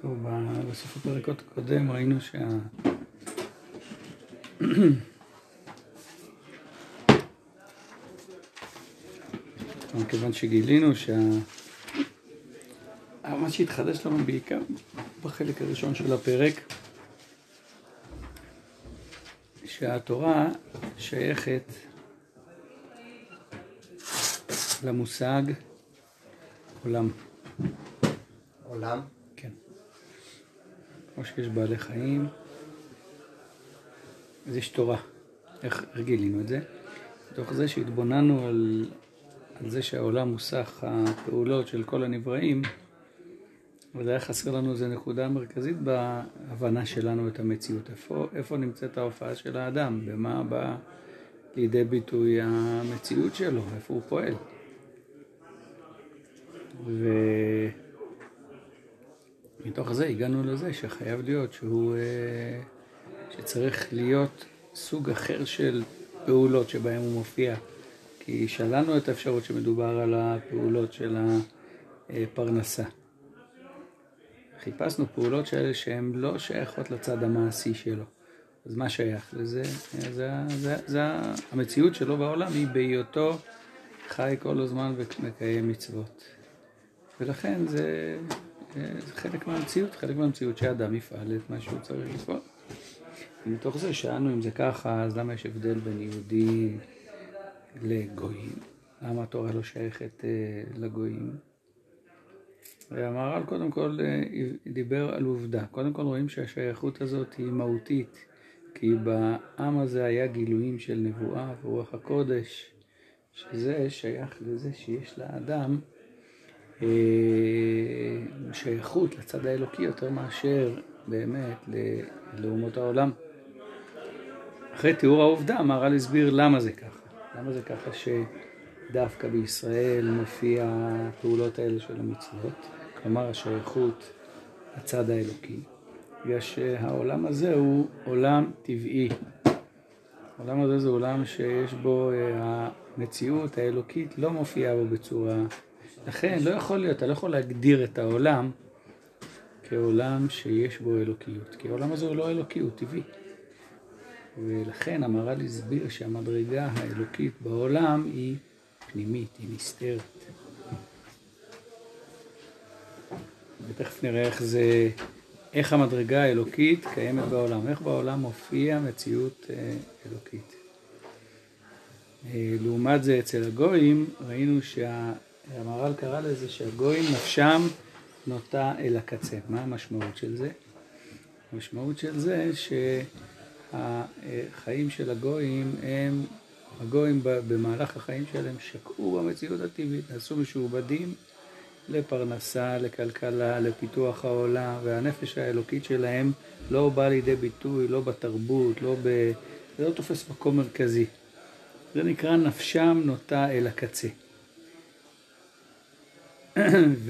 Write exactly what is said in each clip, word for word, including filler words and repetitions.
טוב, בסוף הפרק הקודם ראינו שה... כיוון שגילינו שה... מה שהתחדש לנו בעיקר בחלק הראשון של הפרק, שהתורה שייכת למושג עולם. עולם? כן. כמו שיש בעלי חיים, אז יש תורה. איך גילינו את זה? בתוך זה שהתבוננו על, על זה שהעולם הוא סך הפעולות של כל הנבראים, וזה היה חסר לנו איזו נקודה מרכזית בהבנה שלנו את המציאות. איפה, איפה נמצאת ההופעה של האדם? במה בא לידי ביטוי המציאות שלו? איפה הוא פועל? ומתוך זה הגענו לזה שחייב להיות שהוא, שצריך להיות סוג אחר של פעולות שבהם הוא מופיע. כי שלנו את האפשרות שמדובר על הפעולות של הפרנסה. חיפשנו פעולות כאלה שהן לא שייכות לצד המעשי שלו. אז מה שייך לזה? זה, זה, זה, המציאות שלו בעולם היא בהיותו חי כל הזמן ומקיים מצוות. ולכן זה, זה חלק מהמציאות, חלק מהמציאות שהאדם יפעל את מה שהוא צריך לפעול. ומתוך זה שאלנו אם זה ככה, אז למה יש הבדל בין יהודים לגויים? למה התורה לא שייכת לגויים? והמהר"ל קודם כל דיבר על עובדה. קודם כל רואים שהשייכות הזאת היא מהותית, כי בעם הזה היה גילויים של נבואה ורוח הקודש, שזה שייך לזה שיש לאדם אה, שייכות לצד האלוקי יותר מאשר באמת לאומות העולם. אחרי תיאור העובדה, המהר"ל הסביר למה זה ככה. למה זה ככה שדווקא בישראל מופיע הפעולות האלה של המצוות, כלומר השייכות לצד האלוקי. בגלל שהעולם הזה הוא עולם טבעי. העולם הזה זה עולם שיש בו המציאות האלוקית לא מופיעה בו בצורה. לכן לא יכול להיות, אתה לא יכול להגדיר את העולם כעולם שיש בו אלוקיות. כי העולם הזה הוא לא אלוקי, הוא טבעי. ולכן המהר"ל הסביר שהמדרגה האלוקית בעולם היא פנימית, היא נסתרת. ותכף נראה איך זה, איך המדרגה האלוקית קיימת בעולם, איך בעולם מופיע מציאות אלוקית. לעומת זה אצל הגויים ראינו שהמהר"ל קרא לזה שהגויים נפשם נוטה אל הקצה. מה המשמעות של זה? המשמעות של זה שהחיים של הגויים הם, הגויים במהלך החיים שלהם שקעו במציאות הטבעית, נעשו משועבדים לפרנסה, לכלכלה, לפיתוח העולם, והנפש האלוקית שלהם לא בא לידי ביטוי, לא בתרבות, לא ב... זה לא תופס מקום מרכזי. זה נקרא נפשם נוטה אל הקצה. ו...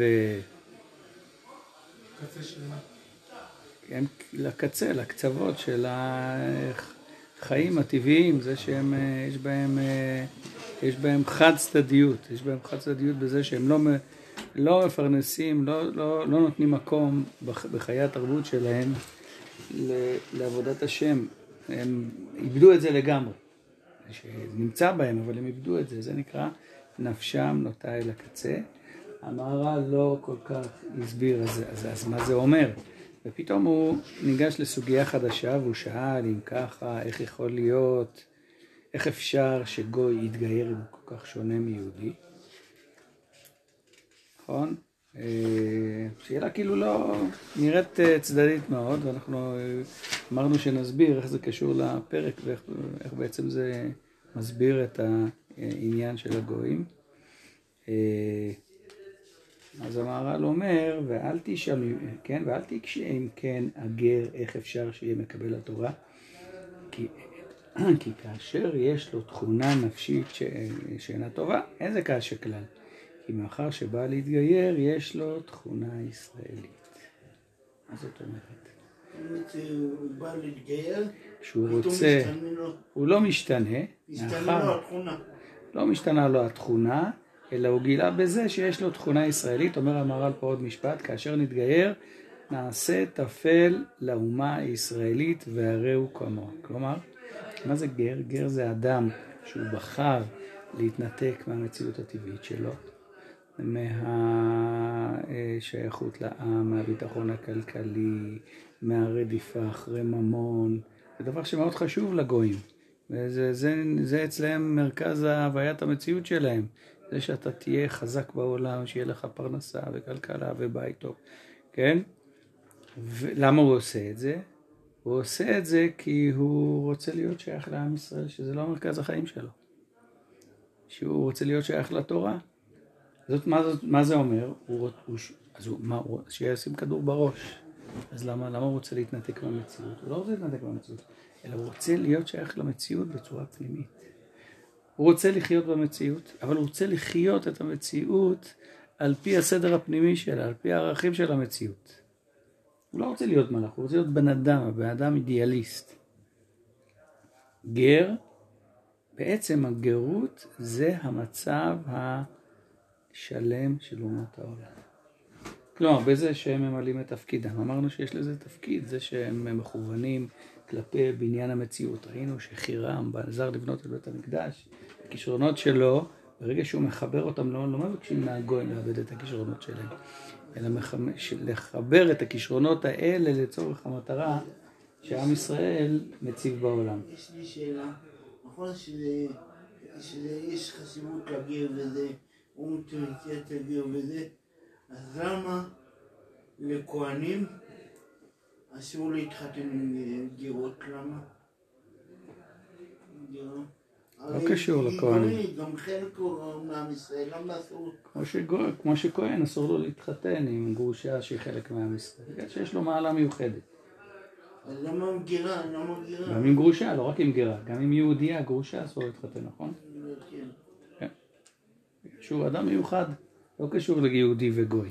קצה של מה? הם לקצה, לקצוות של החיים הטבעיים, זה שהם, יש בהם, יש בהם חד צדדיות, יש בהם חד צדדיות בזה שהם לא, לא מפרנסים, לא, לא, לא נותנים מקום בחיי התרבות שלהם לעבודת השם. הם איבדו את זה לגמרי. שנמצא בהם, אבל הם איבדו את זה. זה נקרא נפשם נוטה אל הקצה. המהר"ל לא כל כך הסביר, אז, אז, אז מה זה אומר? ופתאום הוא ניגש לסוגיה חדשה, והוא שאל אם ככה, איך יכול להיות, איך אפשר שגוי יתגייר אם הוא כל כך שונה מיהודי? נכון? שאלה כאילו לא נראית צדדית מאוד, ואנחנו אמרנו שנסביר איך זה קשור לפרק, ואיך איך בעצם זה מסביר את העניין של הגויים. אז המהר"ל אומר, ואל תשאל, כן, ואל תקשה אם כן הגר, איך אפשר שיהיה מקבל התורה? כי, כי כאשר יש לו תכונה נפשית ש, שאינה טובה, אין זה כאשר כלל. כי מאחר שבא להתגייר, יש לו תכונה ישראלית. מה זאת אומרת? הוא בא להתגייר, שהוא רוצה, הוא לא משתנה, משתנה לו התכונה. לא משתנה לו התכונה, אלא הוא גילה בזה שיש לו תכונה ישראלית. אומר המהר"ל פה עוד משפט, כאשר נתגייר, נעשה תפל לאומה הישראלית והראו כמוה. כלומר, מה זה גר? גר זה אדם שהוא בחר להתנתק מהמציאות הטבעית שלו, מהשייכות לעם, מהביטחון הכלכלי, מהרדיפה אחרי ממון. זה דבר שמאוד חשוב לגויים. וזה זה, זה אצלם מרכז ההוויית המציאות שלהם. זה שאתה תהיה חזק בעולם, שיהיה לך פרנסה וכלכלה ובית טוב. כן? ולמה הוא עושה את זה? הוא עושה את זה כי הוא רוצה להיות שייך לעם ישראל, שזה לא מרכז החיים שלו. שהוא רוצה להיות שייך לתורה. זאת, מה, זאת, מה זה אומר? הוא, הוא, אז הוא, מה, הוא, שישים כדור בראש. אז למה, למה הוא רוצה להתנתק מהמציאות? הוא לא רוצה להתנתק מהמציאות, אלא הוא רוצה להיות שייך למציאות בצורה פנימית. הוא רוצה לחיות במציאות, אבל הוא רוצה לחיות את המציאות על פי הסדר הפנימי שלה, על פי הערכים של המציאות. הוא לא רוצה להיות מלאך, הוא רוצה להיות בן אדם, בן אדם אידיאליסט. גר, בעצם הגרות זה המצב השלם של אומות העולם. כלומר, בזה שהם ממלאים את תפקידם. אמרנו שיש לזה תפקיד, זה שהם מכוונים כלפי בניין המציאות. ראינו שחירם בעזר לבנות את בית המקדש, הכישרונות שלו, ברגע שהוא מחבר אותם, לא, לא מבקשים מהגויים לאבד את הכישרונות שלהם, אלא לחבר את הכישרונות האלה לצורך המטרה שעם ישראל מציב בעולם. יש לי שאלה, נכון שזה, שזה יש חשיבות לגר וזה, הוא מתמציאת לגר וזה, אז למה לכהנים אסור להתחתן עם גרות? למה? גרות. לא קשור לכהנים. גם חלק מעם ישראל, למה אסור? כמו שכהן אסור לו להתחתן עם גרושה שהיא חלק מעם ישראל, בגלל שיש לו מעלה מיוחדת. אז למה עם גירה? למה גירה? גם עם גרושה, לא רק עם גירה, גם עם יהודייה, גרושה אסור להתחתן, נכון? כן. כן. שהוא אדם מיוחד, לא קשור ליהודי וגוי.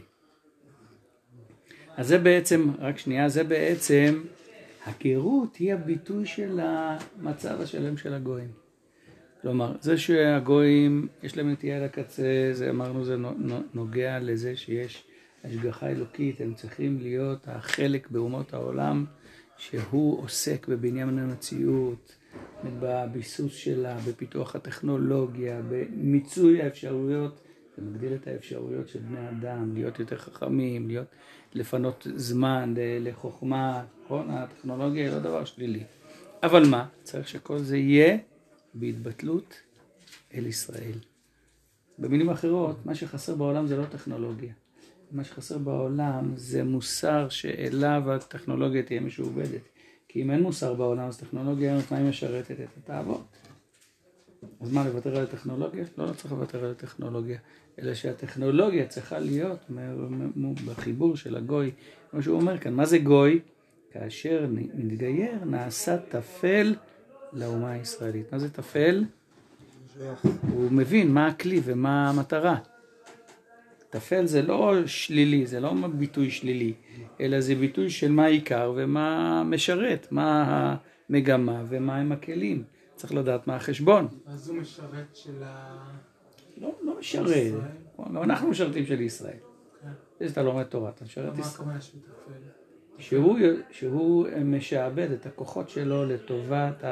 אז זה בעצם, רק שנייה, זה בעצם, הגרות היא הביטוי של המצב השלם של הגויים. כלומר, זה שהגויים, יש להם נטייה לקצה, זה אמרנו, זה נוגע לזה שיש השגחה אלוקית, הם צריכים להיות החלק באומות העולם, שהוא עוסק בבניין המציאות, בביסוס שלה, בפיתוח הטכנולוגיה, במיצוי האפשרויות, זה מגדיל את האפשרויות של בני אדם, להיות יותר חכמים, להיות, לפנות זמן לחוכמה, נכון? הטכנולוגיה היא לא דבר שלילי. אבל מה? צריך שכל זה יהיה בהתבטלות אל ישראל. במילים אחרות, מה שחסר בעולם זה לא טכנולוגיה. מה שחסר בעולם זה מוסר שאליו הטכנולוגיה תהיה משועבדת. כי אם אין מוסר בעולם, אז טכנולוגיה מה היא משרתת את התאוות. אז מה, לוותר על הטכנולוגיה? לא, לא צריך לוותר על הטכנולוגיה, אלא שהטכנולוגיה צריכה להיות בחיבור של הגוי. כמו שהוא אומר כאן, מה זה גוי? כאשר מתגייר נעשה תפל לאומה הישראלית. מה זה תפל? הוא מבין מה הכלי ומה המטרה. תפל זה לא שלילי, זה לא ביטוי שלילי, אלא זה ביטוי של מה העיקר ומה משרת, מה המגמה ומה הם הכלים. צריך לדעת מה החשבון. אז הוא משרת של ה... לא, לא משרת. אנחנו משרתים של ישראל. זה אתה לומד תורה, אתה משרת ישראל. מה הכוונה של תפל? שהוא, שהוא משעבד את הכוחות שלו לטובת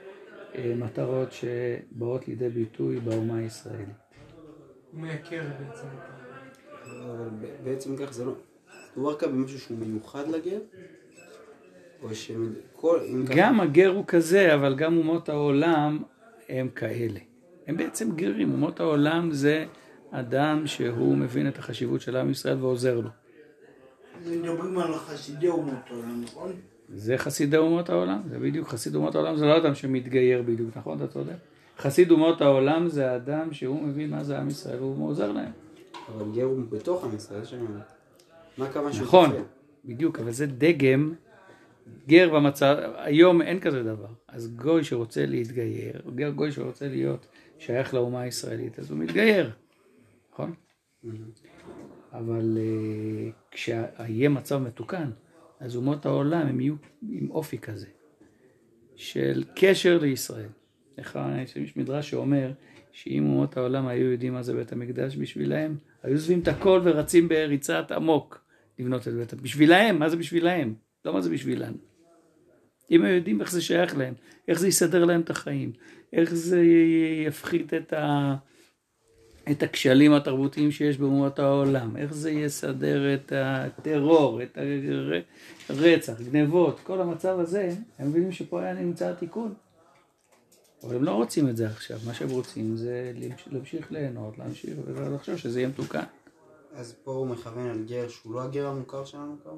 המטרות שבאות לידי ביטוי באומה הישראלית. הוא מייקר בעצם. אבל בעצם כך זה לא... מדובר כאן במשהו שהוא מיוחד לגר? או שכל... גם הגר הוא כזה, אבל גם אומות העולם הם כאלה. הם בעצם גרים. אומות העולם זה אדם שהוא מבין את החשיבות של עם ישראל ועוזר לו. מדברים על חסידי אומות העולם, נכון? זה חסידי אומות העולם, זה בדיוק חסיד אומות העולם, זה לא אדם שמתגייר בדיוק, נכון? אתה צודק? חסיד אומות העולם זה האדם שהוא מבין מה זה עם ישראל והוא עוזר להם. אבל גר הוא בתוך עם ישראל, מה הכוונה שהוא נכון, תפל? בדיוק, אבל זה דגם, גר במצב, היום אין כזה דבר. אז גוי שרוצה להתגייר, גר גוי שרוצה להיות שייך לאומה הישראלית, אז הוא מתגייר, נכון? אבל uh, כשיהיה מצב מתוקן, אז אומות העולם הם יהיו עם אופי כזה, של קשר לישראל. יש מדרש שאומר, שאם אומות העולם היו יודעים מה זה בית המקדש בשבילהם, היו עוזבים את הכל ורצים בריצת עמוק לבנות את בית המקדש. בשבילהם, מה זה בשבילהם? לא מה זה בשבילנו. אם הם יודעים איך זה שייך להם, איך זה יסדר להם את החיים, איך זה יפחית את, ה... את הכשלים התרבותיים שיש באומות העולם, איך זה יסדר את הטרור, את הרצח, גנבות, כל המצב הזה, הם מבינים שפה היה נמצא התיקון. אבל הם לא רוצים את זה עכשיו, מה שהם רוצים זה להמשיך ליהנות, להמשיך ולחשוב שזה יהיה מתוקן. אז פה הוא מכוון על גר שהוא לא הגר המוכר שלנו כבר?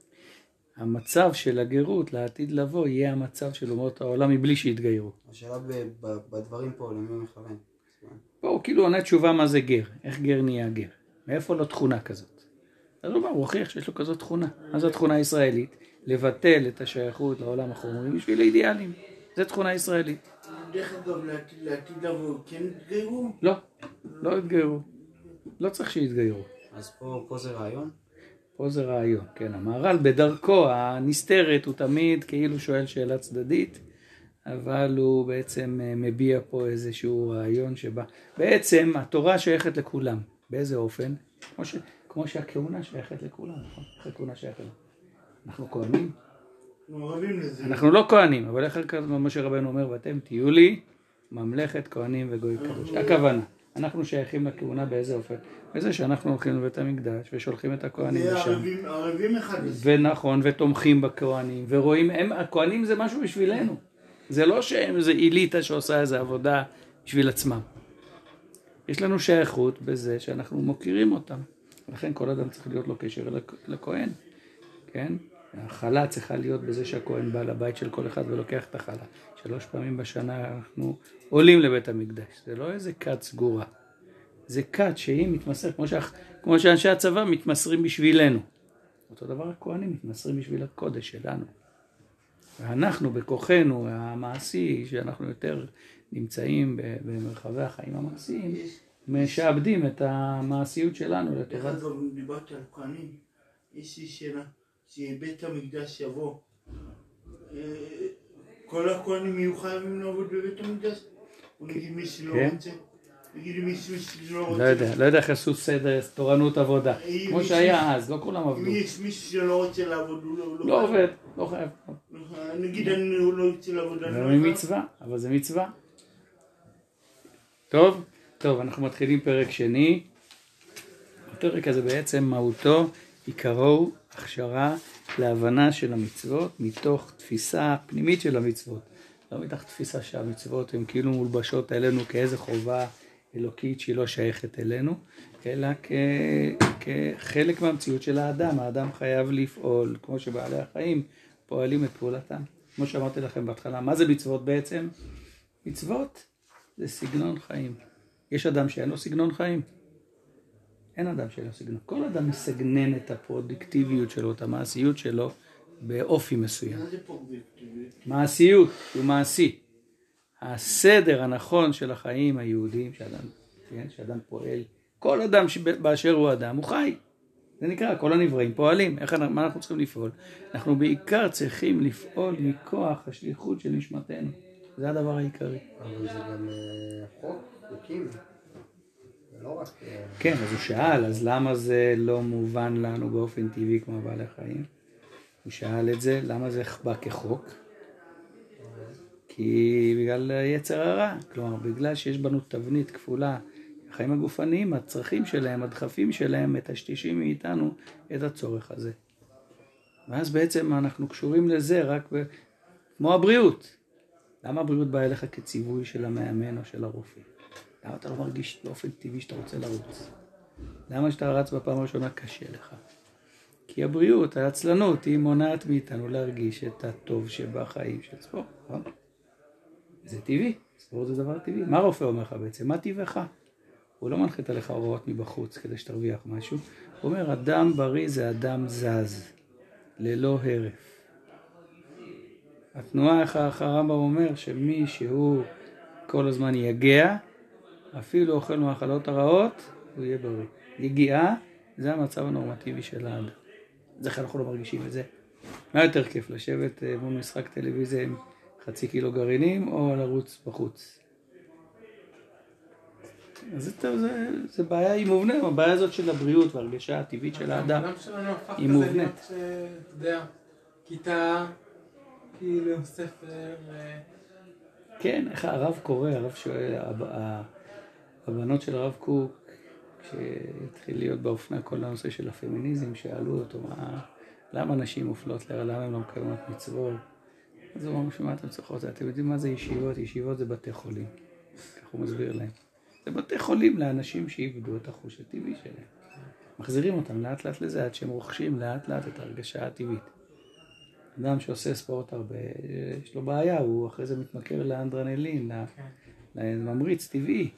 המצב של הגרות לעתיד לבוא יהיה המצב של אומות העולם מבלי שיתגיירו. השאלה ב- ב- בדברים פה, למי הוא מכוון? פה הוא כאילו עונה תשובה מה זה גר, איך גר נהיה גר, מאיפה לו תכונה כזאת. אז הוא בא, הוא הוכיח שיש לו כזאת תכונה. מה זו תכונה ישראלית? לבטל את השייכות לעולם החומרי בשביל האידיאלים. זו תכונה ישראלית. דרך אגב, לעתיד- לעתיד לבוא, כן התגיירו? לא, לא התגיירו. לא צריך שיתגיירו. אז פה, פה זה רעיון? פה זה רעיון, כן. המהר"ל בדרכו הנסתרת הוא תמיד כאילו שואל שאלה צדדית, אבל הוא בעצם מביע פה איזשהו רעיון שבא. בעצם התורה שייכת לכולם. באיזה אופן? כמו, ש... כמו שהכהונה שייכת לכולם, נכון? איך הכהונה שייכת לכולם? אנחנו כהנים? אנחנו רבים לזה. אנחנו לא כהנים, אבל איך משה רבנו אומר, ואתם תהיו לי ממלכת כהנים וגוי קדוש. הכוונה, אנחנו שייכים לכהונה באיזה אופן? בזה שאנחנו הולכים לבית המקדש ושולחים את הכהנים זה לשם. ערבים, ערבים אחד לזה. ונכון, ותומכים בכהנים, ורואים, הם, הכהנים זה משהו בשבילנו. זה לא שהם איזה איליטה שעושה איזו עבודה בשביל עצמם. יש לנו שייכות בזה שאנחנו מוכירים אותם. לכן כל אדם צריך להיות לו קשר לכהן, כן? החלה צריכה להיות בזה שהכהן בא לבית של כל אחד ולוקח את החלה. שלוש פעמים בשנה אנחנו עולים לבית המקדש. זה לא איזה כת סגורה. זה כת שהיא מתמסרת, כמו, שה, כמו שאנשי הצבא מתמסרים בשבילנו. אותו דבר הכהנים מתמסרים בשביל הקודש שלנו. ואנחנו בכוחנו המעשי, שאנחנו יותר נמצאים במרחבי החיים המעשיים, משעבדים את המעשיות שלנו דרך לטובת. אגב, דיברתי על כהנים, יש לי שאלה, שבית המקדש יבוא, אה, כל הכהנים יהיו חייבים לעבוד בבית המקדש? או נגיד מי שלא כן. רוצה? נגיד מישהו שלא רוצה? לא יודע, לא יודע איך עשו סדר, תורנות עבודה. כמו שהיה אז, לא כולם אם עבדו. יש מישהו שלא רוצה לעבוד, הוא לא... לא עובד, לא חייב. נגיד אני לא רוצה לעבוד, אני זה לא חייב. מצווה, אבל זה מצווה. טוב, טוב, אנחנו מתחילים פרק שני. הפרק הזה בעצם מהותו, עיקרו, הכשרה להבנה של המצוות, מתוך תפיסה פנימית של המצוות. לא מתוך תפיסה שהמצוות הן כאילו מולבשות אלינו כאיזו חובה אלוקית שהיא לא שייכת אלינו, אלא כ... כחלק מהמציאות של האדם. האדם חייב לפעול, כמו שבעלי החיים פועלים את פעולתם. כמו שאמרתי לכם בהתחלה, מה זה מצוות בעצם? מצוות זה סגנון חיים. יש אדם שאין לו סגנון חיים? אין אדם שאין לו סגנון. כל אדם מסגנן את הפרודקטיביות שלו, את המעשיות שלו, באופי מסוים. מה זה פרודקטיביות? מעשיות, הוא מעשי. הסדר הנכון של החיים היהודיים, שאדם, כן, שאדם פועל, כל אדם באשר הוא אדם, הוא חי. זה נקרא, כל הנבראים פועלים. איך, מה אנחנו צריכים לפעול? אנחנו בעיקר צריכים לפעול מכוח השליחות של נשמתנו. זה הדבר העיקרי. אבל זה גם אה, חוק, חוקים. זה לא רק... אה, כן, אז הוא שאל, אז למה זה לא מובן לנו באופן טבעי כמו בעלי חיים? הוא שאל את זה, למה זה בא כחוק? כי בגלל יצר הרע, כלומר, בגלל שיש בנו תבנית כפולה, החיים הגופניים, הצרכים שלהם, הדחפים שלהם, מטשטשים מאיתנו את הצורך הזה. ואז בעצם אנחנו קשורים לזה רק ב... כמו הבריאות. למה הבריאות באה אליך כציווי של המאמן או של הרופא? למה אתה לא מרגיש באופן טבעי שאתה רוצה לרוץ? למה שאתה רץ בפעם הראשונה קשה לך? כי הבריאות, העצלנות, היא מונעת מאיתנו להרגיש את הטוב שבחיים של ספורט. זה טבעי, ספורט זה דבר טבעי. מה הרופא אומר לך בעצם? מה טבעך? הוא לא מנחית עליך הוראות מבחוץ כדי שתרוויח משהו. הוא אומר, אדם בריא זה אדם זז, ללא הרף. התנועה איך הרמב"ם אומר שמי שהוא כל הזמן יגע, אפילו אוכל מהאכלות הרעות, הוא יהיה בריא. יגיעה זה המצב הנורמטיבי של האדם. זה איך אנחנו לא מרגישים את זה. מה יותר כיף, לשבת מול משחק טלוויזיה עם חצי קילו גרעינים או לרוץ בחוץ? אז זה, טוב, זה, זה בעיה היא מובנית, הבעיה הזאת של הבריאות והרגשה הטבעית של האדם העולם שלנו הפך היא כזה מובנית. להיות, ש- אתה יודע, כיתה, כאילו, ספר, ו- כן, איך הרב קורא, הרב שואל, הב- ה- הבנות של הרב קוק, כשהתחיל להיות באופנה כל הנושא של הפמיניזם, שאלו אותו, מה, למה נשים מופלות לרע, למה הן לא מקיימות מצוות? אז הוא אמר, שמה אתם צריכות? אתם יודעים מה זה ישיבות? ישיבות זה בתי חולים. כך הוא מסביר להם. זה בתי חולים לאנשים שאיבדו את החוש הטבעי שלהם. מחזירים אותם לאט לאט לזה, עד שהם רוכשים לאט לאט את ההרגשה הטבעית. אדם שעושה ספורט הרבה, יש לו בעיה, הוא אחרי זה מתמכר לאנדרנלין, לממריץ טבעי.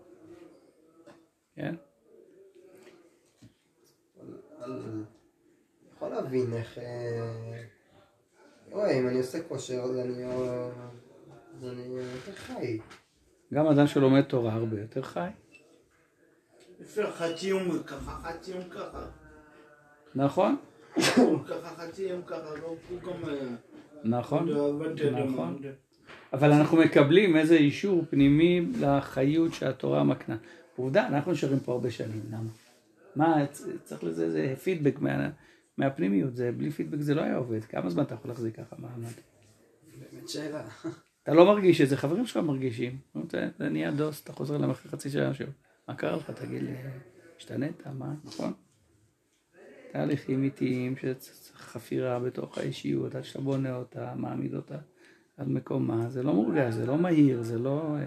כן? אני יכול להבין איך... אוי, אם אני עושה כושר, אז אני אז אני יותר חי. גם אדם שלומד תורה הרבה יותר חי. אפשר חצי יום ככה, חצי יום ככה. נכון? ככה חצי יום ככה, לא הוא גם... נכון, עבדתי על נכון. זה. אבל אנחנו מקבלים איזה אישור פנימי לחיות שהתורה מקנה. עובדה, אנחנו נשארים פה הרבה שנים, למה? מה, צריך לזה, זה פידבק מה, מהפנימיות, זה, בלי פידבק זה לא היה עובד. כמה זמן אתה יכול להחזיק ככה מעמד? באמת שאלה. אתה לא מרגיש את זה, חברים שלך מרגישים. זה, זה נהיה דוס, אתה חוזר להם אחרי חצי שעה שוב. מה קרה לך? תגיד לי, השתנית? מה? נכון? תהליכים איטיים שצריך חפירה בתוך האישיות, עד שאתה בונה אותה, מעמיד אותה על מקומה. זה לא מורגש, זה לא מהיר, זה לא...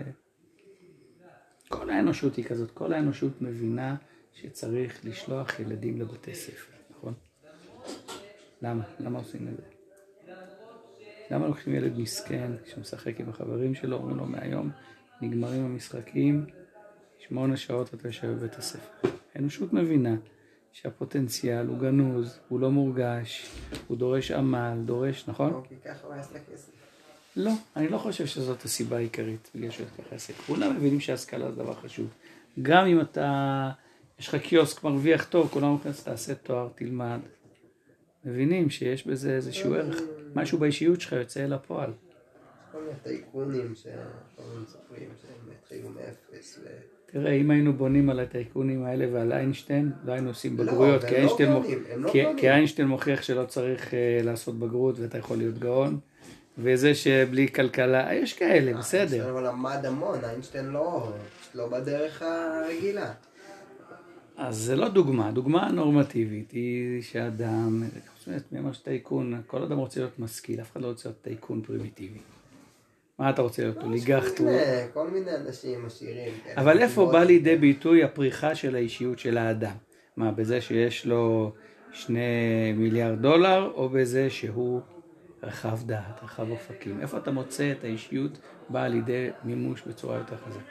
כל האנושות היא כזאת, כל האנושות מבינה שצריך לשלוח ילדים לבתי ספר, נכון? למה? למה עושים את זה? למה לוקחים ילד מסכן שמשחק עם החברים שלו, אומרים לו מהיום, נגמרים המשחקים, שמונה שעות אתה יושב בבית הספר. האנושות מבינה שהפוטנציאל הוא גנוז, הוא לא מורגש, הוא דורש עמל, דורש, נכון? אוקיי, ככה הוא יעשה כסף. לא, אני לא חושב שזאת הסיבה העיקרית, בגלל שהוא ככה יעשה. כולם מבינים שההשכלה זה דבר חשוב. גם אם אתה, יש לך קיוסק מרוויח טוב, כולם אומרים, תעשה תואר, תלמד. מבינים שיש בזה איזשהו ערך, משהו באישיות שלך יוצא אל הפועל. כל מיני טייקונים שכולם מספרים שהם התחילו מאפס ו... תראה, אם היינו בונים על הטייקונים האלה ועל איינשטיין, לא היינו עושים לא, בגרויות, הם כי לא איינשטיין מוכ- גאונים, הם לא כי- גאונים. כי איינשטיין מוכיח שלא צריך אה, לעשות בגרות ואתה יכול להיות גאון, וזה שבלי כלכלה, יש כאלה, בסדר. איינשטיין אבל למד המון, איינשטיין לא, פשוט לא בדרך הרגילה. אז זה לא דוגמה, דוגמה נורמטיבית היא שאדם, מי אמר שטייקון, כל אדם רוצה להיות משכיל, אף אחד לא רוצה להיות טייקון פרימיטיבי. מה אתה רוצה להיות? אוליגרכט? כל מיני- כל מיני אנשים עשירים. כאלה. אבל איפה מאוד- בא לידי ביטוי הפריחה של האישיות של האדם? מה, בזה שיש לו שני מיליארד דולר, או בזה שהוא רחב דעת, רחב אופקים? איפה אתה מוצא את האישיות באה לידי מימוש בצורה יותר חזקה?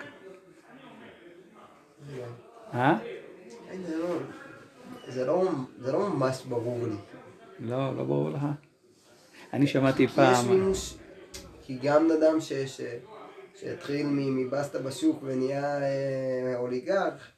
אה? אין, זה לא- זה לא- זה לא ממש ברור לי. לא, לא ברור לך. אני שמעתי יש פעם, מימוש, כי גם אדם ש- ש- שהתחיל מ- מבסטה בשוק ונהיה אה, אוליגרך,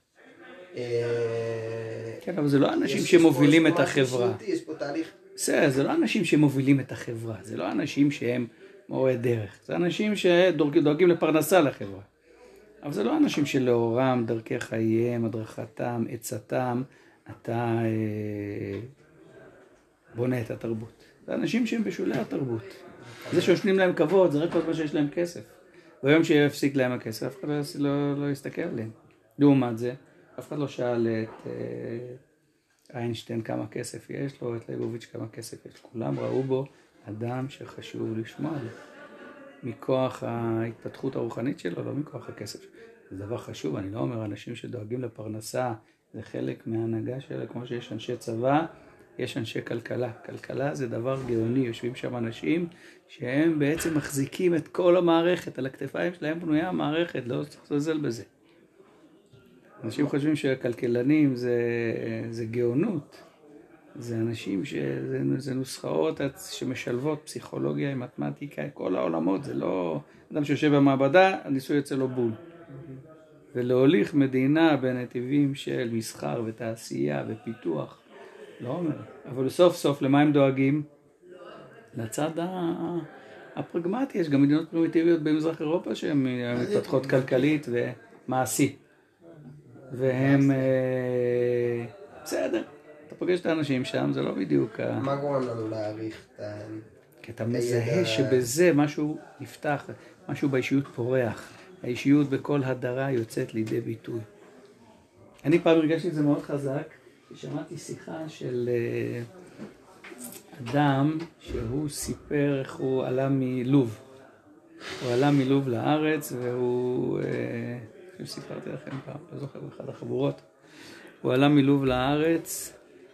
אה, כן, אבל זה לא אנשים יש- שמובילים יש את פה משהו החברה. אישיותי, יש פה תהליך. בסדר, זה לא אנשים שמובילים את החברה, זה לא אנשים שהם מורי דרך, זה אנשים שדואגים לפרנסה לחברה. אבל זה לא אנשים שלאורם, דרכי חייהם, הדרכתם, עצתם, אתה אה, בונה את התרבות. זה אנשים שהם בשולי התרבות. זה שנותנים להם כבוד, זה רק כל מה שיש להם כסף. ביום שיפסיק להם הכסף, אף אחד לא, לא, לא יסתכל עליהם. לעומת זה, אף אחד לא שאל את אה, איינשטיין כמה כסף יש לו, את ליבוביץ' כמה כסף יש. כולם ראו בו אדם שחשוב לשמוע לו. מכוח ההתפתחות הרוחנית שלו, לא מכוח הכסף. זה דבר חשוב, אני לא אומר, אנשים שדואגים לפרנסה, זה חלק מההנהגה שלה, כמו שיש אנשי צבא, יש אנשי כלכלה. כלכלה זה דבר גאוני, יושבים שם אנשים שהם בעצם מחזיקים את כל המערכת, על הכתפיים שלהם בנויה המערכת, לא צריך לזלזל בזה. אנשים חושבים שהכלכלנים זה, זה גאונות, זה אנשים שזה זה נוסחאות שמשלבות פסיכולוגיה עם מתמטיקה, כל העולמות, זה לא אדם שיושב במעבדה, הניסוי יוצא לו בול. ולהוליך מדינה בנתיבים של מסחר ותעשייה ופיתוח, לא אומר. אבל סוף סוף למה הם דואגים? לצד הפרגמטי, יש גם מדינות פרימיטיביות במזרח אירופה שהן מתפתחות כלכלית ומעשית. והם... אה, בסדר, אתה פוגש את האנשים שם, זה לא בדיוק... ה- מה גורם לנו להעריך את ה... כי אתה את מזהה הידע- שבזה משהו נפתח, משהו באישיות פורח. האישיות בכל הדרה יוצאת לידי ביטוי. אני פעם הרגשתי את זה מאוד חזק, שמעתי שיחה של אה, אדם שהוא סיפר איך הוא עלה מלוב. הוא עלה מלוב לארץ והוא, אה, אני סיפרתי לכם פעם, לא זוכר, באחד החבורות. הוא עלה מלוב לארץ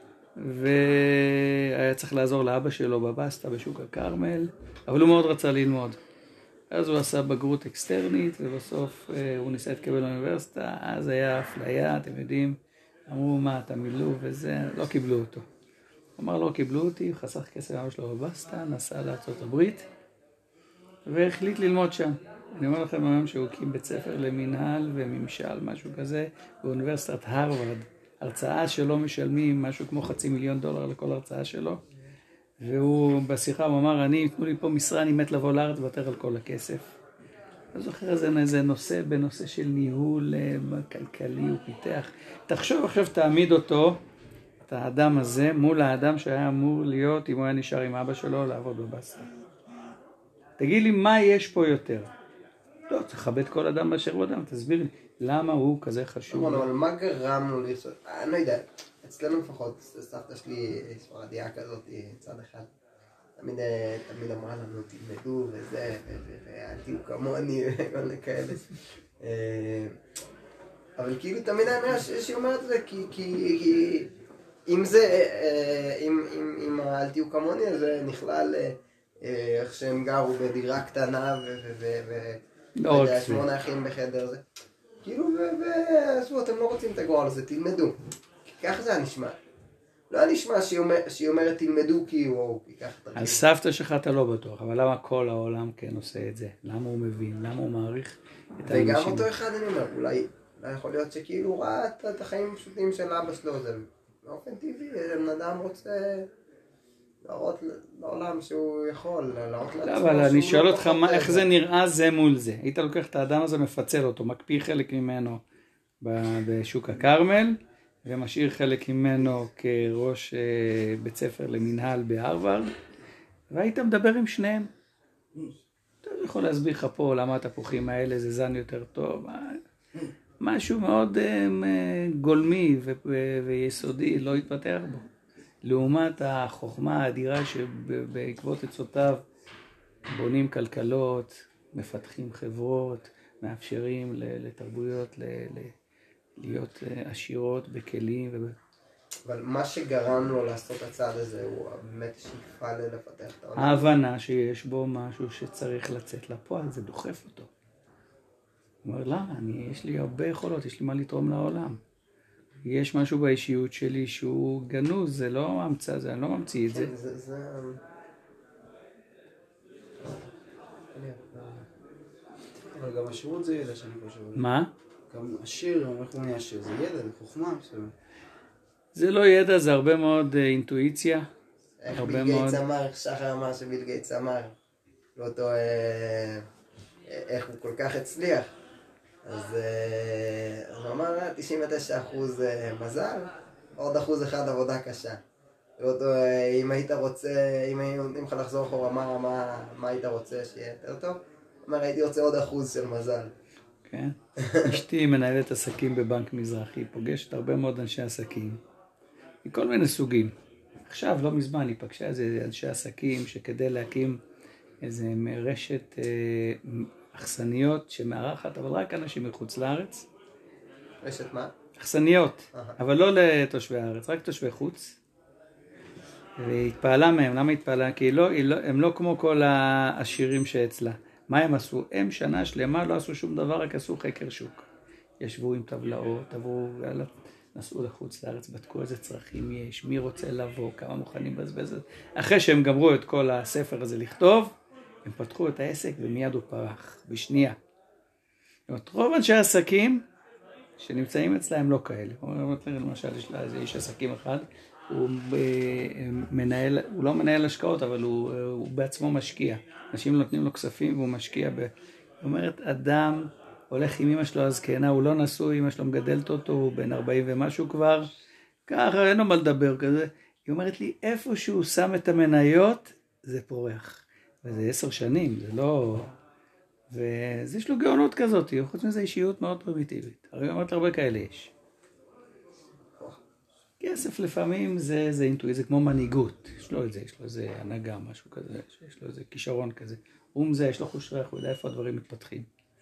והיה צריך לעזור לאבא שלו בבסטה בשוק הכרמל, אבל הוא מאוד רצה ללמוד. אז הוא עשה בגרות אקסטרנית, ובסוף אה, הוא ניסה להתקבל לאוניברסיטה, אז היה אפליה, אתם יודעים, אמרו מה, אתה מלוב וזה, לא קיבלו אותו. הוא אמר, לא קיבלו אותי, הוא חסך כסף אבא שלו בבסטה, נסע לארצות הברית, והחליט ללמוד שם. אני אומר לכם היום שהוא הקים בית ספר למנהל וממשל, משהו כזה, באוניברסיטת הרווארד. הרצאה שלו משלמים משהו כמו חצי מיליון דולר לכל הרצאה שלו. והוא בשיחה הוא אמר, אני, תנו לי פה משרה, אני מת לבוא לארץ ואותר על כל הכסף. אני זוכר איזה, איזה נושא, בנושא של ניהול כלכלי, הוא פיתח. תחשוב עכשיו, תעמיד אותו, את האדם הזה, מול האדם שהיה אמור להיות, אם הוא היה נשאר עם אבא שלו, לעבוד בבסטה. תגיד לי, מה יש פה יותר? לא, צריך לכבד כל אדם באשר הוא אדם, תסביר לי, למה הוא כזה חשוב? נכון, אבל מה גרם לו לעשות? אני לא יודע, אצלנו לפחות, סבתא שלי ספרדיה כזאת, צד אחד. תמיד, תמיד אמרה לנו, תלמדו וזה, ואל תהיו כמוני וכל מיני כאלה. אבל כאילו תמיד אני שהיא אומרת את זה, כי אם זה, אם אל תהיו כמוני, אז זה נכלל איך שהם גרו בדירה קטנה ושמונה אחים בחדר זה. כאילו, ועזבו, אתם לא רוצים את הגורל הזה, תלמדו. כי ככה זה היה נשמע. לא היה נשמע שהיא אומרת תלמדו כי הוא ייקח את הרגל. על סבתא שלך אתה לא בטוח, אבל למה כל העולם כן עושה את זה? למה הוא מבין? למה הוא מעריך את האנשים? וגם אותו אחד אני אומר, אולי יכול להיות שכאילו הוא ראה את החיים הפשוטים של אבא שלו, זה באופן טבעי, בן אדם רוצה להראות לעולם שהוא יכול, להראות לעצמו. לא, אבל אני שואל אותך איך זה נראה זה מול זה. היית לוקח את האדם הזה, מפצל אותו, מקפיא חלק ממנו בשוק הכרמל, ומשאיר חלק ממנו כראש בית ספר למנהל בהרווארד, והיית מדבר עם שניהם. אתה יכול להסביר לך פה למה התפוחים האלה זה זן יותר טוב, משהו מאוד גולמי ויסודי לא יתפתח בו. לעומת החוכמה האדירה שבעקבות עצותיו בונים כלכלות, מפתחים חברות, מאפשרים לתרבויות להיות עשירות בכלים. אבל מה שגרם לו לעשות את הצעד הזה הוא באמת שאיפה לפתח את העולם. ההבנה שיש בו משהו שצריך לצאת לפועל, זה דוחף אותו. הוא אומר, לא, אני, יש לי הרבה יכולות, יש לי מה לתרום לעולם. יש משהו באישיות שלי שהוא גנוז, זה לא המצא, זה, אני לא ממציא את זה. כן, זה, זה... אבל גם השירות זה ידע שאני חושב. מה? גם השיר, איך הוא נהיה שיר, זה ידע, זה חוכמה. זה לא ידע, זה הרבה מאוד אינטואיציה. איך ביל גייטס אמר, שחר אמר שביל גייטס אמר, לאותו, איך הוא כל כך הצליח. אז הוא אמר, תשעים ותשעה אחוז מזל, עוד אחוז אחד עבודה קשה. לאותו, אם היית רוצה, אם היו נותנים לך לחזור אחורה, מה, מה, מה היית רוצה שיהיה יותר טוב? הוא אומר, הייתי רוצה עוד אחוז של מזל. כן. אשתי מנהלת עסקים בבנק מזרחי, פוגשת הרבה מאוד אנשי עסקים, מכל מיני סוגים. עכשיו, לא מזמן, היא פגשה איזה אנשי עסקים שכדי להקים איזה רשת אכסניות שמארחת, אבל רק אנשים מחוץ לארץ. רשת מה? אכסניות, אבל לא לתושבי הארץ, רק תושבי חוץ. והיא התפעלה מהם, למה התפעלה? כי לא, לא, הם לא כמו כל העשירים שאצלה. מה הם עשו? הם שנה שלמה לא עשו שום דבר, רק עשו חקר שוק. ישבו עם טבלאות, עברו, נסעו לחוץ לארץ, בדקו איזה צרכים יש, מי רוצה לבוא, כמה מוכנים לבזבז. אחרי שהם גמרו את כל הספר הזה לכתוב, הם פתחו את העסק ומיד הוא פרח, בשנייה. רוב אנשי העסקים שנמצאים אצלהם לא כאלה. למשל, יש לה איזה איש עסקים אחד, הוא מנהל, הוא לא מנהל השקעות, אבל הוא, הוא בעצמו משקיע. אנשים נותנים לו כספים והוא משקיע ב... זאת אומרת, אדם הולך עם אמא שלו הזקנה, הוא לא נשוי, אמא שלו מגדלת אותו, הוא בן ארבעים ומשהו כבר, ככה אין לו מה לדבר כזה. היא אומרת לי, איפה שהוא שם את המניות, זה פורח. וזה עשר שנים, זה לא... וזה יש לו גאונות כזאת, חוץ מזה אישיות מאוד פרימיטיבית. הרי אומרת הרבה כאלה יש. כסף לפעמים זה, זה אינטואי, זה כמו מנהיגות. יש לו את זה, יש לו איזה הנהגה, משהו כזה, יש לו איזה כישרון כזה. הוא עם זה, יש לו חוש ריח, הוא יודע איפה הדברים מתפתחים.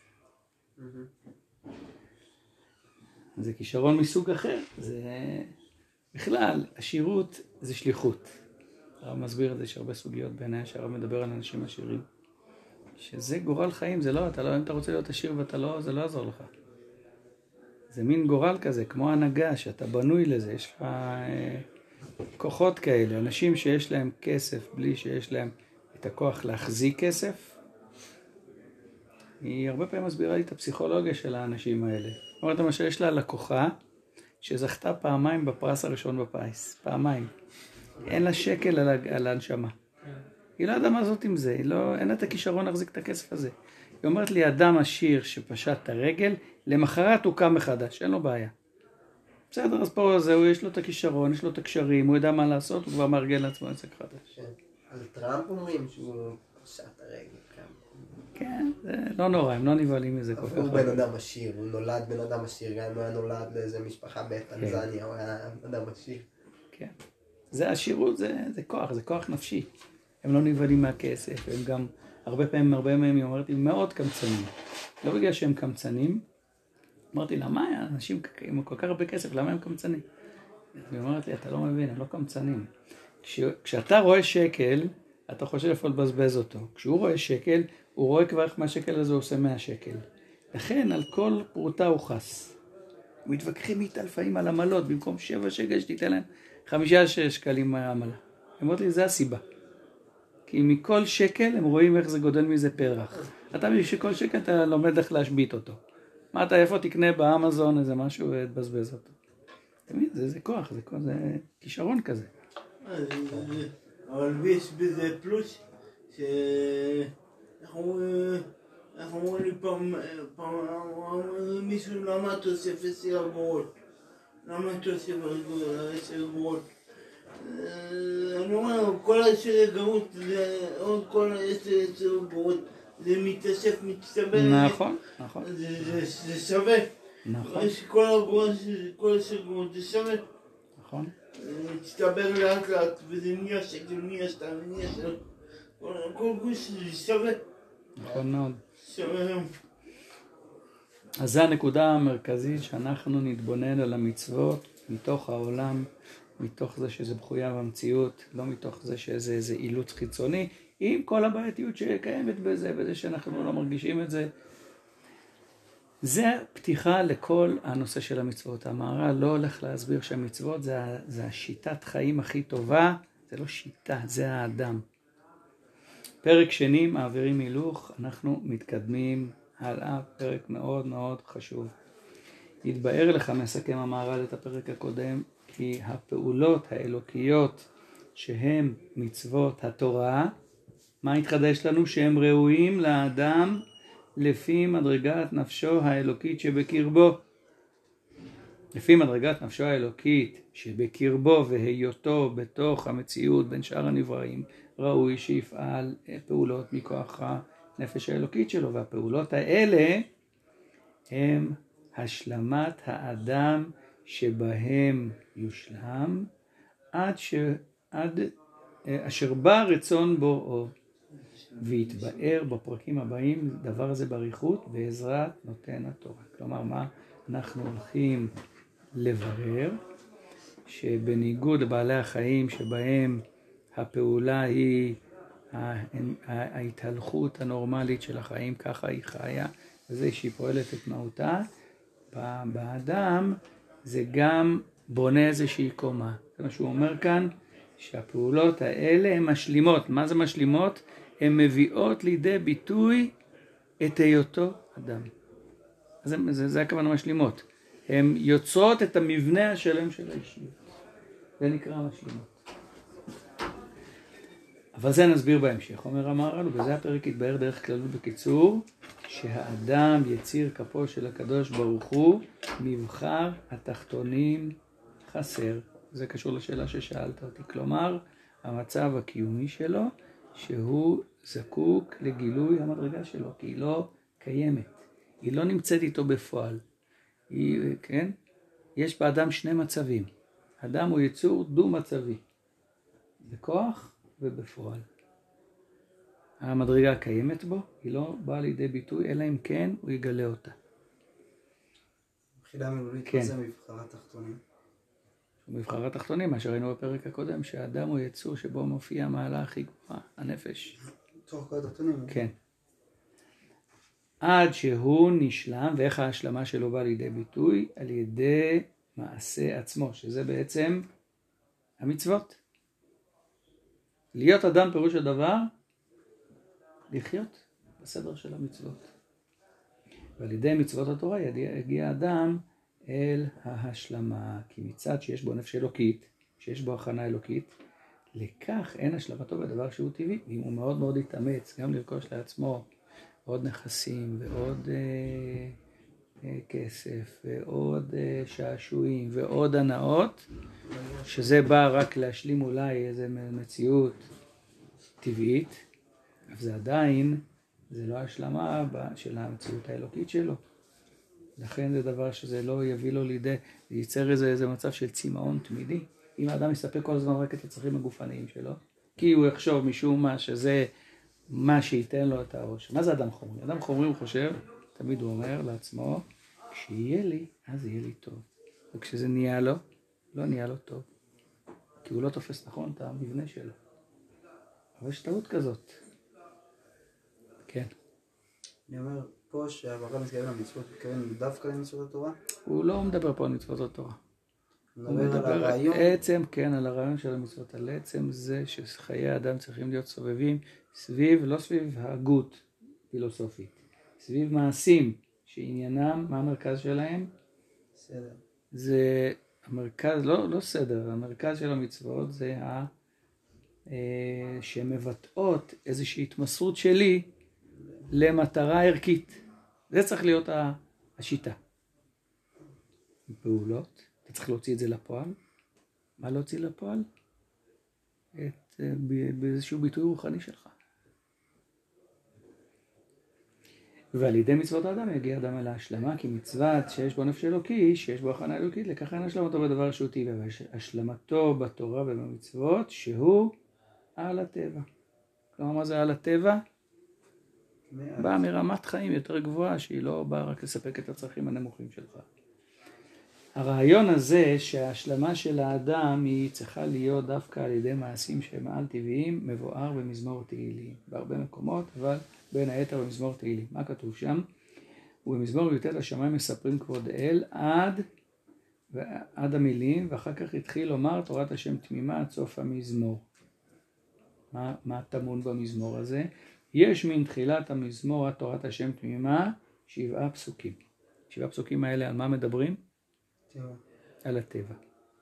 זה כישרון מסוג אחר. זה בכלל, עשירות זה שליחות. הרב מסביר את זה, יש הרבה סוגיות בעיניי, שהרב מדבר על אנשים עשירים. שזה גורל חיים, זה לא, אתה לא, אם אתה רוצה להיות עשיר ואתה לא, זה לא יעזור לך. זה מין גורל כזה, כמו הנהגה, שאתה בנוי לזה, יש לך אה, כוחות כאלה, אנשים שיש להם כסף, בלי שיש להם את הכוח להחזיק כסף. היא הרבה פעמים מסבירה לי את הפסיכולוגיה של האנשים האלה. זאת אומרת, למשל, יש לה לקוחה, שזכתה פעמיים בפרס הראשון בפיס, פעמיים. אין לה שקל על, על הנשמה. היא לא יודעה מה זאת עם זה, לא, אין לה את הכישרון להחזיק את הכסף הזה. היא אומרת לי, אדם עשיר שפשט את הרגל, למחרת הוא קם מחדש, אין לו בעיה. בסדר, אז פה זהו, יש לו את הכישרון, יש לו את הקשרים, הוא יודע מה לעשות, הוא כבר מארגן לעצמו עסק חדש. על טראמפ אומרים שהוא פשט את הרגל. כן, זה לא נורא, הם לא נבהלים מזה כל כך. הוא בן אדם עשיר, הוא נולד בן אדם עשיר, גם הוא היה נולד לאיזה משפחה בטנזניה, הוא היה בן אדם עשיר. כן, זה עשירות, זה, זה כוח, זה כוח נפשי. הם לא נבהלים מהכסף, הם גם, הרבה פעמים, הרבה מהם, היא אומרת לי, מאוד קמצנים. לא בגלל שהם קמצנים, אמרתי לה, מה, אנשים עם כל כך הרבה כסף, למה הם קמצנים? היא אומרת לי, אתה לא מבין, הם לא קמצנים. כש, כשאתה רואה שקל, אתה חושב איפה לבזבז אותו. כשהוא רואה שקל, הוא רואה כבר איך מהשקל הזה הוא עושה מאה שקל. לכן, על כל פרוטה הוא חס. מתווכחים איתה לפעמים על עמלות, במקום שבע שקל שתיתן להם חמישה שקלים מהעמלה. היא אומרת לי, זה הסיבה. כי מכל שקל הם רואים איך זה גודל מזה פרח. אתה מבין שכל שקל אתה לומד איך להשבית אותו. מה אתה איפה תקנה באמזון איזה משהו ותבזבז אותו. אתה מבין, זה, זה כוח, זה, כוח, זה כישרון כזה. אבל יש בזה פלוס, שאנחנו אומרים לי פעם, מישהו למה תוסף עשר אגורות? למה תוסף עשר אגורות? אני אומר, כל עשר אגורות, עוד כל עשר אגורות, זה מתאסף, מצטבר. נכון, נכון. זה שווה. נכון. יש כל אגורות, כל עשר אגורות, זה שווה. נכון. מצטבר לאט לאט, וזה נהיה שקל, נהיה שתיים, נהיה שלוש. כל גוש זה שווה. נכון מאוד. שווה. אז זו הנקודה המרכזית שאנחנו נתבונן על המצוות מתוך העולם, מתוך זה שזה מחויב המציאות, לא מתוך זה שזה איזה אילוץ חיצוני, עם כל הבעייתיות שקיימת בזה, וזה שאנחנו לא מרגישים את זה. זה פתיחה לכל הנושא של המצוות. המהר"ל לא הולך להסביר שהמצוות זה, זה השיטת חיים הכי טובה, זה לא שיטה, זה האדם. פרק שני, מעבירים הילוך, אנחנו מתקדמים הלאה, פרק מאוד מאוד חשוב. יתבאר לך, מסכם המהר"ל את הפרק הקודם, כי הפעולות האלוקיות שהן מצוות התורה, מה התחדש לנו? שהם ראויים לאדם לפי מדרגת נפשו האלוקית שבקרבו. לפי מדרגת נפשו האלוקית שבקרבו והיותו בתוך המציאות בין שאר הנבראים, ראוי שיפעל פעולות מכוח הנפש האלוקית שלו, והפעולות האלה הם השלמת האדם שבהם יושלם עד, ש... עד אשר בא רצון בוראו, ויתבאר בפרקים הבאים דבר הזה בריחות בעזרת נותן התורה. כלומר, מה אנחנו הולכים לברר? שבניגוד לבעלי החיים שבהם הפעולה היא ההתהלכות הנורמלית של החיים, ככה היא חיה, וזה שהיא פועלת את מהותה, באדם זה גם בונה איזושהי קומה. זה מה שהוא אומר כאן, שהפעולות האלה הן משלימות. מה זה משלימות? הן מביאות לידי ביטוי את היותו אדם. זה, זה, זה הכוונה משלימות. הן יוצרות את המבנה השלם של האישיות. זה נקרא משלימות. אבל זה נסביר בהמשך. אומר המהר"ל, ובזה הפרק יתבאר דרך כללות בקיצור, שהאדם יציר כפו של הקדוש ברוך הוא, מבחר התחתונים חסר. זה קשור לשאלה ששאלת אותי. כלומר, המצב הקיומי שלו, שהוא זקוק לגילוי המדרגה שלו, כי היא לא קיימת. היא לא נמצאת איתו בפועל. היא, כן? יש באדם שני מצבים. אדם הוא יצור דו-מצבי, בכוח ובפועל. המדרגה קיימת בו, היא לא באה לידי ביטוי, אלא אם כן הוא יגלה אותה. מבחינה מילולית, כן. מה זה מבחר התחתונים? מבחר התחתונים, מה שראינו בפרק הקודם, שהאדם הוא יצור שבו מופיע המעלה הכי גבוהה, הנפש. תוך כל התחתונים? כן. עד שהוא נשלם, ואיך ההשלמה שלו באה לידי ביטוי? על ידי מעשה עצמו, שזה בעצם המצוות. להיות אדם פירוש הדבר, לחיות בסדר של המצוות. ועל ידי מצוות התורה יגיע האדם אל ההשלמה, כי מצד שיש בו נפש אלוקית, שיש בו הכנה אלוקית, לכך אין השלמתו בדבר שהוא טבעי. אם הוא מאוד מאוד יתאמץ, גם לרכוש לעצמו עוד נכסים ועוד אה, אה, כסף ועוד אה, שעשועים ועוד הנאות, שזה בא רק להשלים אולי איזו מציאות טבעית, אבל זה עדיין, זה לא השלמה של המציאות האלוקית שלו. לכן זה דבר שזה לא יביא לו לידי, ייצר איזה, איזה מצב של צמאון תמידי. אם האדם יספק כל הזמן רק את הצרכים הגופניים שלו, כי הוא יחשוב משום מה שזה מה שייתן לו את הראש. מה זה אדם חומרי? אדם חומרי הוא חושב, תמיד הוא אומר לעצמו, כשיהיה לי, אז יהיה לי טוב. וכשזה נהיה לו, לא נהיה לו טוב. כי הוא לא תופס נכון את המבנה שלו. אבל יש טעות כזאת. כן. אני אומר פה שהברכה מתכוון למצוות, מתכוון דווקא למצוות התורה? הוא לא מדבר פה על מצוות התורה. הוא הוא מדבר על מדבר הרעיון. עצם, כן, על הרעיון של המצוות, על עצם זה שחיי האדם צריכים להיות סובבים סביב, לא סביב הגות פילוסופית, סביב מעשים שעניינם, מה המרכז שלהם? בסדר. זה המרכז, לא, לא סדר, המרכז של המצוות זה ה... אה, שמבטאות איזושהי התמסרות שלי למטרה ערכית. זה צריך להיות השיטה. פעולות, אתה צריך להוציא את זה לפועל. מה להוציא לפועל? את, באיזשהו ביטוי רוחני שלך. ועל ידי מצוות האדם יגיע אדם אל ההשלמה, כי מצוות שיש בו נפש אלוקי, שיש בו הכנה אלוקית, לכך אין השלמתו בדבר שהוא טבעי, והשלמתו בתורה ובמצוות שהוא על הטבע. כלומר, מה זה על הטבע? באה מרמת חיים יותר גבוהה, שהיא לא באה רק לספק את הצרכים הנמוכים שלך. הרעיון הזה שההשלמה של האדם היא צריכה להיות דווקא על ידי מעשים שהם על טבעיים, מבואר במזמור תהילים, בהרבה מקומות, אבל בין היתר במזמור תהילים. מה כתוב שם? ובמזמור י"ט השמיים מספרים כבוד אל עד, עד המילים, ואחר כך התחיל לומר תורת השם תמימה עד סוף המזמור. מה, מה טמון במזמור הזה? יש מן תחילת המזמור עד תורת השם תמימה שבעה פסוקים. שבעה פסוקים האלה על מה מדברים? טבע. על הטבע.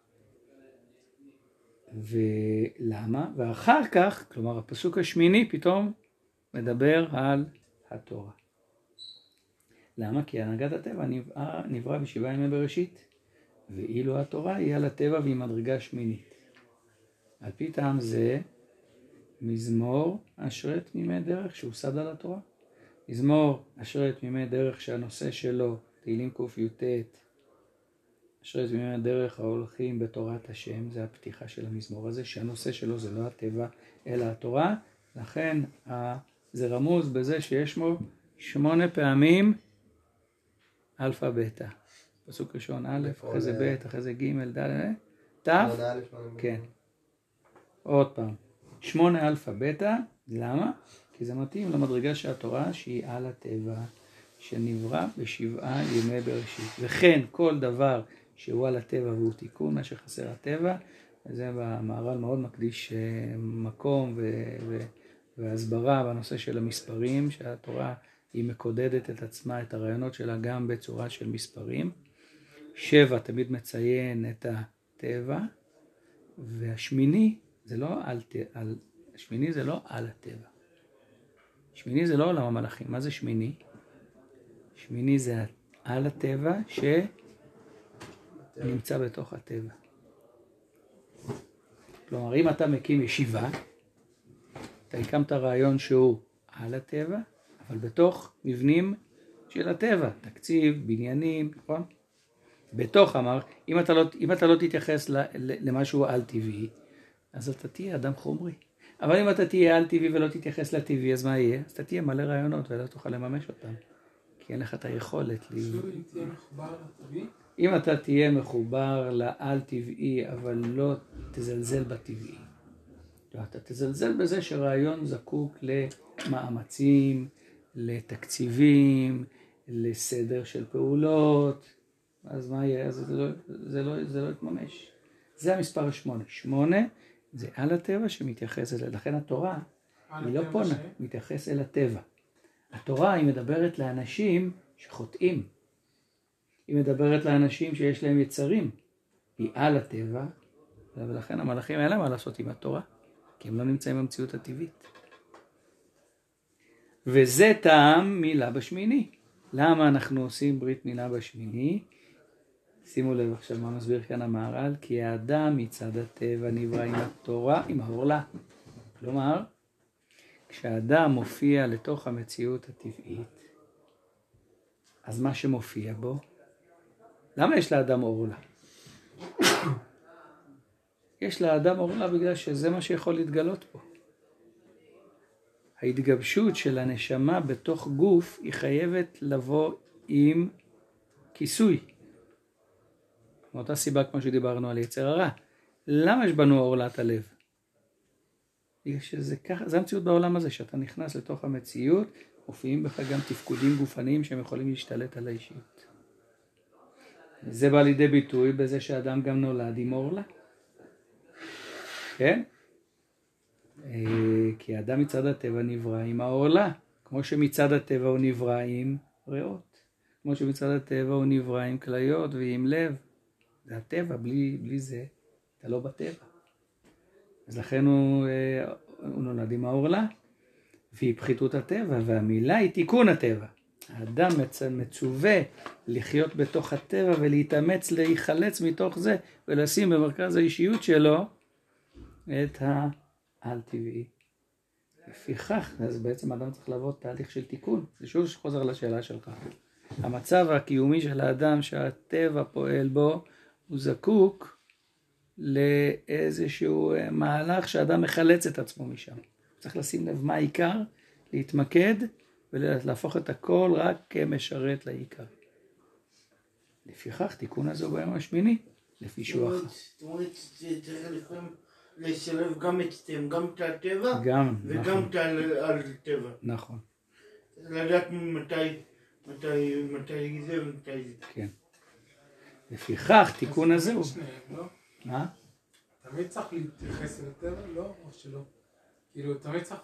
ולמה? ואחר כך, כלומר הפסוק השמיני פתאום מדבר על התורה. למה? כי הנהגת הטבע נברא, נברא בשבעה ימי בראשית, ואילו התורה היא על הטבע והיא מדרגה שמינית. על פי טעם זה, מזמור אשרי תמימי דרך שהוסד על התורה. מזמור אשרי תמימי דרך שהנושא שלו, תהילים קי"ט, אשרי תמימי דרך ההולכים בתורת השם, זה הפתיחה של המזמור הזה, שהנושא שלו זה לא הטבע אלא התורה, לכן זה רמוז בזה שיש בו שמונה פעמים אלפא בטא. פסוק ראשון א', אחרי זה ב', אחרי זה ג', ד', ת', כן. עוד פעם. שמונה אלפא בטא, למה? כי זה מתאים למדרגה של התורה שהיא על הטבע, שנברא בשבעה ימי בראשית. וכן כל דבר שהוא על הטבע והוא תיקון, מה שחסר הטבע, וזה במהר"ל מאוד מקדיש מקום ו- ו- והסברה בנושא של המספרים, שהתורה היא מקודדת את עצמה, את הרעיונות שלה גם בצורה של מספרים. שבע תמיד מציין את הטבע, והשמיני זה לא על, על, השמיני זה לא על הטבע. שמיני זה לא עולם המלאכים. מה זה שמיני? שמיני זה על הטבע שנמצא בתוך הטבע. כלומר, אם אתה מקים ישיבה, אתה הקמת רעיון שהוא על הטבע, אבל בתוך מבנים של הטבע, תקציב, בניינים, נכון? בתוך אמר, אם אתה לא, אם אתה לא תתייחס למשהו על טבעי, אז אתה תהיה אדם חומרי. אבל אם אתה תהיה על טבעי ולא תתייחס לטבעי, אז מה יהיה? אז אתה תהיה מלא רעיונות ולא תוכל לממש אותם. כי אין לך את היכולת. שוב, אם תהיה מחובר לטבעי? אם אתה תהיה מחובר לעל טבעי, אבל לא תזלזל בטבעי. אתה תזלזל בזה שרעיון זקוק למאמצים, לתקציבים, לסדר של פעולות, אז מה יהיה? אז זה לא, זה לא, זה לא יתממש. זה המספר שמונה. שמונה זה על הטבע שמתייחס אל, לכן התורה היא לא פונה, מתייחס אל הטבע. התורה היא מדברת לאנשים שחוטאים. היא מדברת לאנשים שיש להם יצרים. היא על הטבע, ולכן המלאכים אין להם מה לעשות עם התורה, כי הם לא נמצאים במציאות הטבעית. וזה טעם מילה בשמיני. למה אנחנו עושים ברית מילה בשמיני? שימו לב עכשיו מה מסביר כאן המהר"ל, כי האדם מצד הטבע נברא עם התורה, עם העורלה. כלומר, כשהאדם מופיע לתוך המציאות הטבעית, אז מה שמופיע בו, למה יש לאדם עורלה? יש לאדם עורלה בגלל שזה מה שיכול להתגלות פה. ההתגבשות של הנשמה בתוך גוף היא חייבת לבוא עם כיסוי. מאותה סיבה כמו שדיברנו על יצר הרע. למה יש בנו עורלת הלב? בגלל שזה ככה, זה המציאות בעולם הזה, שאתה נכנס לתוך המציאות, מופיעים בך גם תפקודים גופניים שהם יכולים להשתלט על האישיות. זה בא לידי ביטוי בזה שאדם גם נולד עם עורלה. כן? כי האדם מצד הטבע נברא עם העורלה, כמו שמצד הטבע הוא נברא עם ריאות, כמו שמצד הטבע הוא נברא עם כליות ועם לב. זה הטבע, בלי, בלי זה, אתה לא בטבע. אז לכן הוא, הוא נולד עם העורלה, והיא פחיתות הטבע, והמילה היא תיקון הטבע. האדם מצווה לחיות בתוך הטבע ולהתאמץ, להיחלץ מתוך זה, ולשים במרכז האישיות שלו את העל טבעי. לפיכך, אז בעצם האדם צריך לעבור תהליך של תיקון. זה שוב שחוזר לשאלה שלך. המצב הקיומי של האדם שהטבע פועל בו, הוא זקוק לאיזשהו מהלך שאדם מחלץ את עצמו משם. צריך לשים לב מה העיקר, להתמקד ולהפוך את הכל רק כמשרת לעיקר. לפיכך, תיקון הזה הוא ביום השמיני, לפי שוח. זאת אומרת, צריך לפעמים לשלב גם אצלם, גם את הטבע וגם את הטבע. נכון. לדעת מתי, מתי, מתי זה ומתי זה. כן. לפיכך, תיקון הזה הוא... מה? תמיד צריך להתייחס אל הטבע, לא? או שלא? כאילו, תמיד צריך...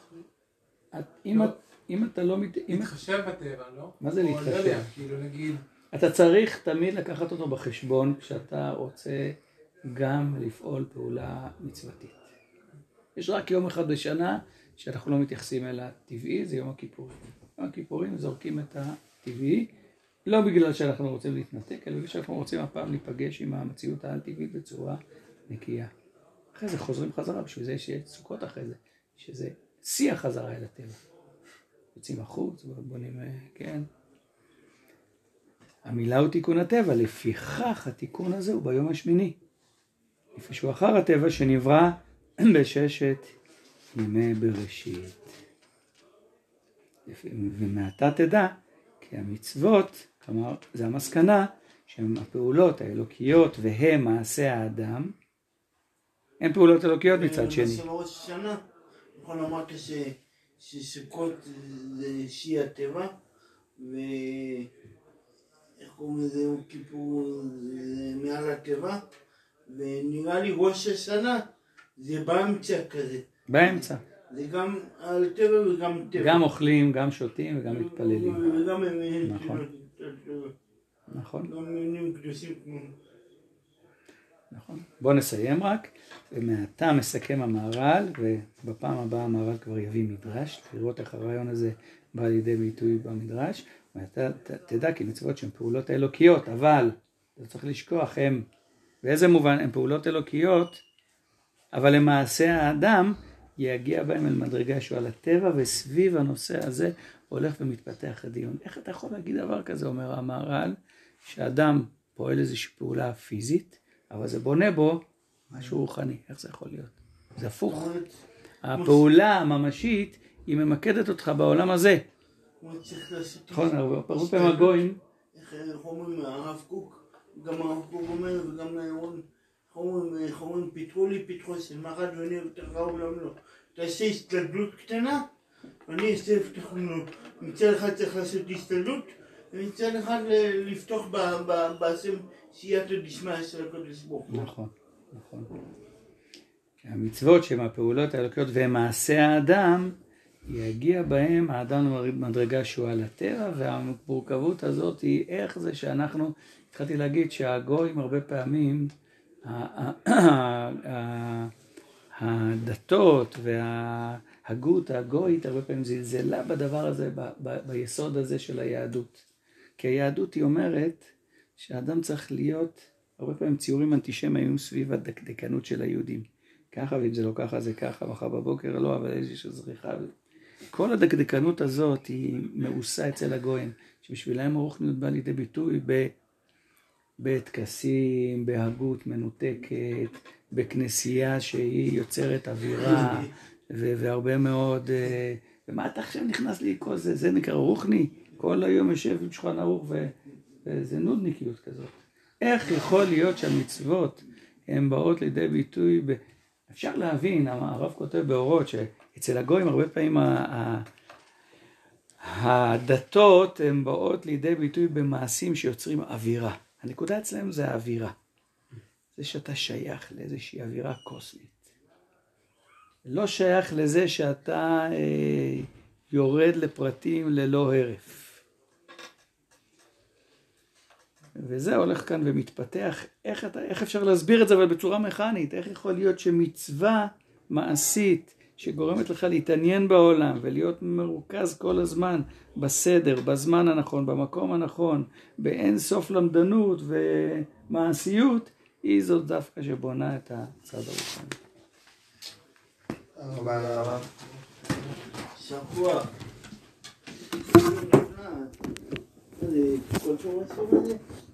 אם אתה לא... להתחשב בטבע, לא? מה זה להתחשב? כאילו, נגיד... אתה צריך תמיד לקחת אותו בחשבון כשאתה רוצה גם לפעול פעולה מצוותית. יש רק יום אחד בשנה שאנחנו לא מתייחסים אל הטבעי, זה יום הכיפורים. יום הכיפורים זורקים את הטבעי, לא בגלל שאנחנו רוצים להתנתק, אלא בגלל שאנחנו רוצים הפעם להיפגש עם המציאות העל-טבעית בצורה נקייה. אחרי זה חוזרים חזרה, בשביל זה יש סוכות אחרי זה, שזה שיא החזרה אל הטבע. יוצאים החוץ, בונים, כן. המילה הוא תיקון הטבע, לפיכך התיקון הזה הוא ביום השמיני. לפי שהוא אחר הטבע שנברא בששת ימי בראשית. ומעתה תדע, כי המצוות, כלומר, זה המסקנה, שהן הפעולות האלוקיות והם מעשה האדם, הן פעולות אלוקיות מצד שני. בראש השנה, נכון אמרת שסוכות זה שיא הטבע, ואיך קוראים לזה, יום כיפור זה מעל הטבע, ונראה לי ראש השנה זה באמצע כזה. באמצע. זה גם על טבע וגם טבע. גם אוכלים, גם שותים וגם מתפללים. וגם הם... נכון. נכון. גם מינים קדושים כמו... נכון. בוא נסיים רק, ומעתה מסכם המהר"ל, ובפעם הבאה המהר"ל כבר יביא מדרש, לראות איך הרעיון הזה בא לידי ביטוי במדרש. אתה תדע כי מצוות שהן פעולות אלוקיות, אבל אתה צריך לשכוח, הם, באיזה מובן הן פעולות אלוקיות, אבל למעשה האדם יגיע בהם אל מדרגה שהוא על הטבע, וסביב הנושא הזה הולך ומתפתח הדיון. איך אתה יכול להגיד דבר כזה, אומר המהר"ל, שאדם פועל איזושהי פעולה פיזית, אבל זה בונה בו משהו רוחני. איך זה יכול להיות? זה הפוך. הפעולה הממשית היא ממקדת אותך בעולם הזה. נכון, הרבה פעמים הגויים. איך אומרים, הרב קוק, גם הרב קוק אומר, וגם נאירון, איך אומרים, פיתחו לי פתחוסם, אחד ואני ותרחה עולם לא. תעשה הסתלדות קטנה, ואני אעשה פתחנו. מצד אחד צריך לעשות הסתלדות, ומצד אחד לפתוח בעצם סייעתא דשמיא של הקדוש ברוך הוא. נכון, נכון. המצוות שהן הפעולות האלוקיות והן מעשה האדם, יגיע בהם האדם למדרגה שהוא על הטבע, והמורכבות הזאת היא איך זה שאנחנו, התחלתי להגיד שהגויים הרבה פעמים, הדתות וההגות הגויית הרבה פעמים זלזלה בדבר הזה, ביסוד הזה של היהדות. כי היהדות היא אומרת שהאדם צריך להיות, הרבה פעמים ציורים אנטישמיים סביב הדקדקנות של היהודים. ככה, ואם זה לא ככה זה ככה, מחר בבוקר לא, אבל איזושהי זריחה. כל הדקדקנות הזאת היא מאוסה אצל הגויים, שבשבילם הרוחניות באה לידי ביטוי ב... בטקסים, בהגות מנותקת, בכנסייה שהיא יוצרת אווירה, ו- והרבה מאוד, ומה אתה עכשיו נכנס לי כל זה, זה נקרא רוחני, כל היום יושב עם שולחן ערוך, ו- וזה נודניקיות כזאת. איך יכול להיות שהמצוות הן באות לידי ביטוי, ב- אפשר להבין, הרב כותב באורות, שאצל הגויים הרבה פעמים ה- ה- הדתות הן באות לידי ביטוי במעשים שיוצרים אווירה. הנקודה אצלם זה האווירה. זה שאתה שייך לאיזושהי אווירה קוסמית. לא שייך לזה שאתה אה, יורד לפרטים ללא הרף. וזה הולך כאן ומתפתח. איך, אתה, איך אפשר להסביר את זה אבל בצורה מכנית? איך יכול להיות שמצווה מעשית שגורמת לך להתעניין בעולם ולהיות מרוכז כל הזמן בסדר, בזמן הנכון, במקום הנכון, באין סוף למדנות ומעשיות, היא זאת דווקא שבונה את הצד הרוחני. שבוע. כל פעם עשו בזה?